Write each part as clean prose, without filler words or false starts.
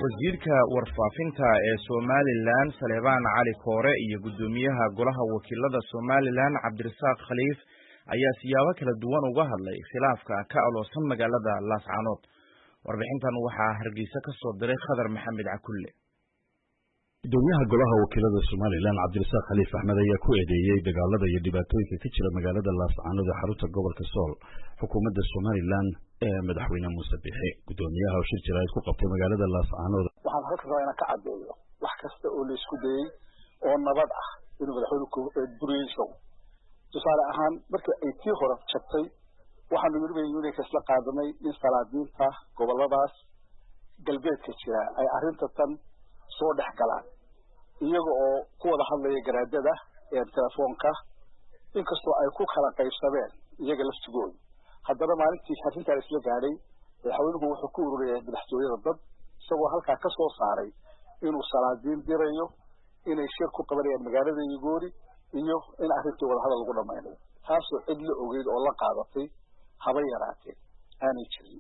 wasiirka warfaafinta ee Somaliland Salebaan Cali Koore iyo gudoomiyaha golaha wakiilada Somaliland Cabdirasaaq Khaliif ayaa siyaabo kala duwan uga hadlay khilaafka ka aloosan magaalada Laascaanood. Warbixintan waxaa Hargeysa ka soo diray Khadar Maxamed Cakulle. gudoomiyaha golaha wakiilada Somaliland Cabdirasaaq Khaliif Axmed ayaa ku eedeeyay dagaalada iyo dhibaatooyinka ka jira magaalada Laascaanood ee xarunta gobolka Sool xukuumadda Somaliland ee madaxweyne Muuse Biixi. gudoomiyaha shir jiraayad ku qabtay magaalada Laascaanood waxaan halka rabaa inaan ka cadeeyo wax kasta oo la isku dayay oo nabad ah inuu madaxweynuhu buriyayso. tusaale ahaan markii ay tii hore jabtay waxaanu midowday kasla qaadanay in salaadiinta goboladaas galbeedka jira ay arrinta tan soo dhex galaan iyaga oo ku wada hadlaya garaadada ee telefoonka inkastoo ay ku kala qaybsadeen iyaga laftigooda. haddana maalintii arrintaa isla gaadhay madaxweynuhu wuxuu ku ururiyay madaxtooyada dad isagoo halkaa ka soo saaray inuu salaadiin dirayo inay shir ku qabanayaan magaalada Yugoori iyo in arrintii wada hadal lagu dhammaynayo taasoo cid la ogeyd oo la qaadatay haba yaraatee aanay jirin.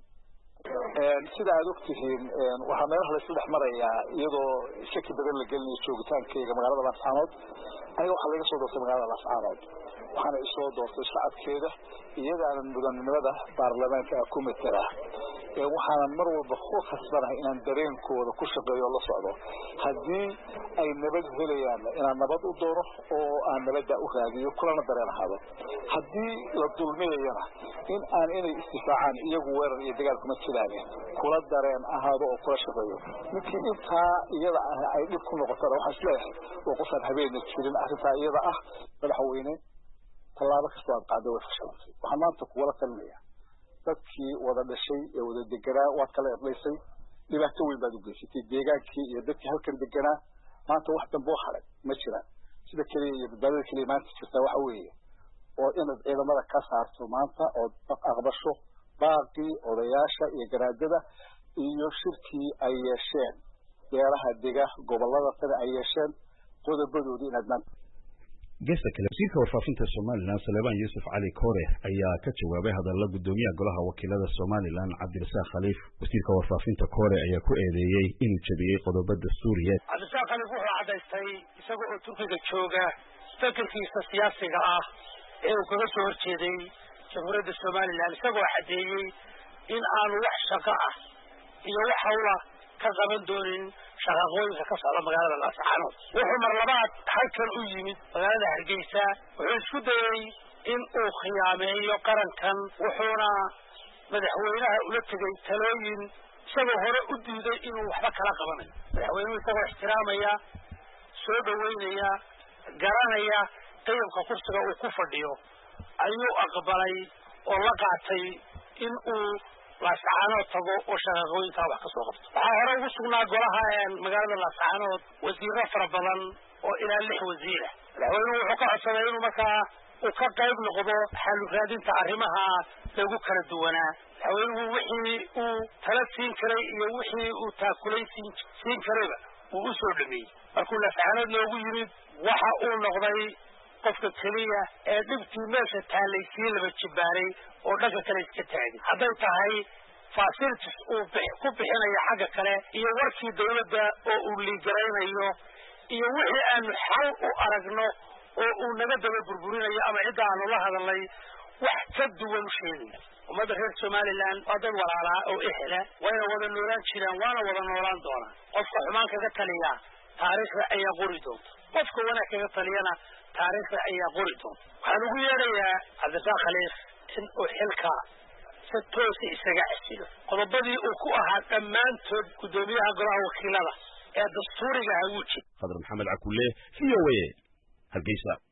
sida aad ogtihiin waxaa meelaha la isla dhex marayaa iyadoo shaki badan la gelinayo joogitaankayga magaalada Laascaanood. aniga waxaa laga soo doortay magaalada Laascaanood waxaana isoo doortay shacabkeeda iyadaana mudanimada baarlamaanka ku matala. waxaanan mar walba ku khasbanahay inaan dareenkooda ku shaqeeyo la socdo haddii ay nabad helayaan inaan nabad u doono oo aan nabadda u raadiyo kulana dareen ahaado. haddii la dulmiyayana in aan inay istifaacaan iyagu weerar iyo dagaal kuma jiraan kula dareen ahaado oo kula shaqeeyo. ninkii intaa iyada ay dhib ku noqotana waxaan isleeyahay oo qofaan habeenna jirin arrintaa iyada ah madaxweyne tallaabo kasta aad qaaday way fashilantay. waxaan maanta kuwala talinayaa dadkii wada dhashay ee wada deganaa waad kala eedlaysay dhibaato weyn baad u geysatay deegaankii iyo dadkii halkan deganaa maanta wax dambe oo haray ma jiraan. sida kaliya iyo badbaadada kaliya maanta jirtaa waxa weeye oo inaad ciidamada ka saarto maanta oo aqbasho baaqii odayaasha iyo garaadada iyo shirkii ay yeesheen beeraha dega gobolada kale ay yeesheen qodobadoodii inaad maanta geesta kale wasiirka warfaafinta Somaliland Salebaan Cali Koore ayaa ka jawaabay hadalada gudoomiyaha golaha wakiilada Somaliland Cabdirasaaq Khaliif. wasiirka warfaafinta Koore ayaa ku eedeeyay inuu jabiyay qodobada Suuriyeed. Cabdirasaaq Khaliif wuxuu cadaystay isagoo oo Turkiga jooga fikirkiisa siyaasiga ah ee uu kaga soo horjeeday jamhuuriyadda Somaliland isagoo cadeeyay in aanu wax shaqo ah iyo wax hawla ka qaban doonin shaqooyinka ka socda magaalada Laascaanood. wuxuu mar labaad halkan u yimid magaalada Hargeysa wuxuu isku dayay in uu khiyaameeyo qarankan wuxuuna madaxweynaha ula tegay talooyin isagoo hore u diiday inuu waxba kala qabanayo. madaxweynuhu isagoo ixtiraamaya soo dhaweynaya garanaya qiyamka kursiga uu ku fadhiyo ayuu aqbalay oo la qaatay in uu Laascaanood tago oo shaqooyinka wax ka soo qabto. waxaa hore ugu sugnaa golaha magaalada Laascaanood wasiirro fara badan oo ilaa 6 wasiir ah. madaxweynuhu wuxuu ka codsaday inuu markaa uu ka qayb noqdo xal u raadinta arrimaha lagu kala duwanaa. madaxweynuhu wixii uu tala siin karay iyo wixii uu taakulaysiin karayba uu u soo dhameeyay. markuu Laascaanood loogu yimid waxa uu noqday qofka kaliya ee dhibkii meesha taalaysiin laba jibaaray oo dhanka kale iska taagay. hadday tahay facilities uu ku bixinayo xagga kale iyo warkii dawladda oo uu liigaraynayo iyo wixii aanu xal u aragno oo uu naga daba burburinayo ama cidda aanu la hadalnay wax ka duwan u sheegaya. ummadda reer Somaliland waa dad walaalaa oo ehla wayna wada noolaan jiraan waana wada noolaan doonaan. qofka xumaan kaga taliya taariikhda ayaa qori doonta qofka wanaag kaga taliyana taariikhda ayaa qori doonta. waxaan ugu yeerayaa Cabdirasaaq Khaliif in uu xilka si toos ah isaga casilo qodobadii uu ku ahaa dhammaantood gudoomiyaha golaha wakiilada ee dastuuriga ah. Khadar Maxamed Cakulle VOA Hargeysa.